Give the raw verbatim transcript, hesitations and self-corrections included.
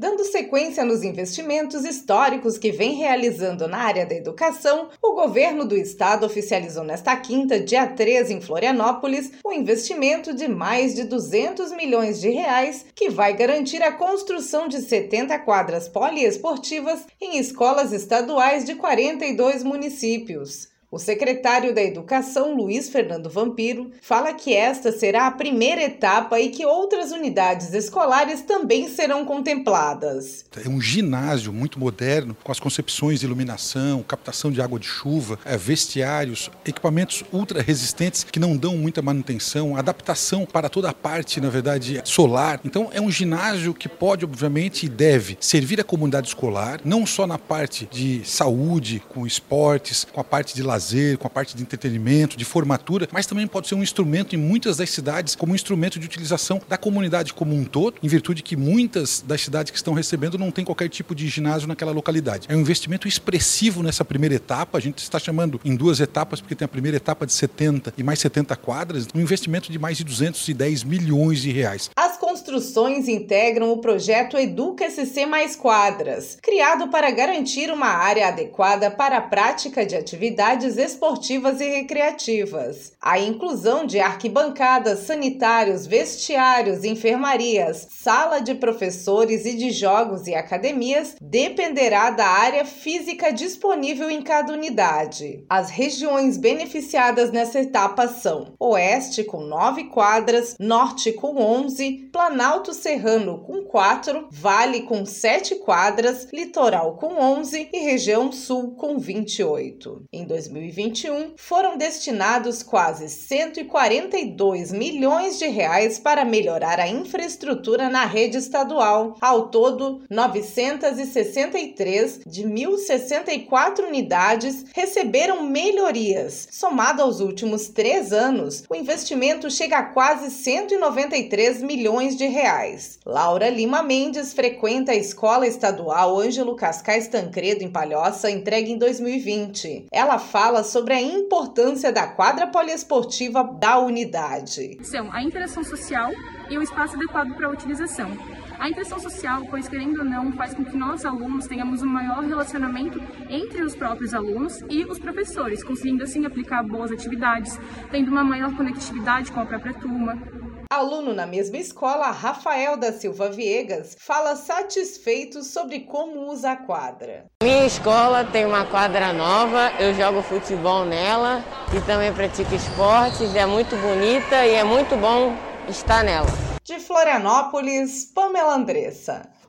Dando sequência nos investimentos históricos que vem realizando na área da educação, o governo do estado oficializou nesta quinta, dia treze, em Florianópolis, um investimento de mais de duzentos milhões de reais que vai garantir a construção de setenta quadras poliesportivas em escolas estaduais de quarenta e dois municípios. O secretário da Educação, Luiz Fernando Vampiro, fala que esta será a primeira etapa e que outras unidades escolares também serão contempladas. É um ginásio muito moderno, com as concepções de iluminação, captação de água de chuva, vestiários, equipamentos ultra resistentes que não dão muita manutenção, adaptação para toda a parte, na verdade, solar. Então é um ginásio que pode, obviamente, e deve servir a comunidade escolar, não só na parte de saúde, com esportes, com a parte de lazer, com a parte de entretenimento, de formatura, mas também pode ser um instrumento em muitas das cidades como um instrumento de utilização da comunidade como um todo, em virtude que muitas das cidades que estão recebendo não tem qualquer tipo de ginásio naquela localidade. É um investimento expressivo nessa primeira etapa, a gente está chamando em duas etapas, porque tem a primeira etapa de setenta e mais setenta quadras, um investimento de mais de duzentos e dez milhões de reais. As construções integram o projeto Educa-S C Mais Quadras, criado para garantir uma área adequada para a prática de atividades esportivas e recreativas. A inclusão de arquibancadas, sanitários, vestiários, enfermarias, sala de professores e de jogos e academias dependerá da área física disponível em cada unidade. As regiões beneficiadas nessa etapa são Oeste com nove quadras, Norte com onze, Planalto Serrano com quatro, Vale com sete quadras, Litoral com onze e Região Sul com vinte e oito. Em dois mil e vinte e um, foram destinados quase cento e quarenta e dois milhões de reais para melhorar a infraestrutura na rede estadual. Ao todo, novecentas e sessenta e três de mil e sessenta e quatro unidades receberam melhorias. Somado aos últimos três anos, o investimento chega a quase cento e noventa e três milhões de reais. Laura Lima Mendes frequenta a Escola Estadual Ângelo Cascais Tancredo, em Palhoça, entregue em dois mil e vinte. Ela fala sobre a importância da quadra poliesportiva da unidade. São a interação social e o espaço adequado para a utilização. A interação social, pois querendo ou não, faz com que nós alunos tenhamos um maior relacionamento entre os próprios alunos e os professores, conseguindo assim aplicar boas atividades, tendo uma maior conectividade com a própria turma. Aluno na mesma escola, Rafael da Silva Viegas, fala satisfeito sobre como usa a quadra. Minha escola tem uma quadra nova, eu jogo futebol nela e também pratico esportes, é muito bonita e é muito bom estar nela. De Florianópolis, Pamela Andressa.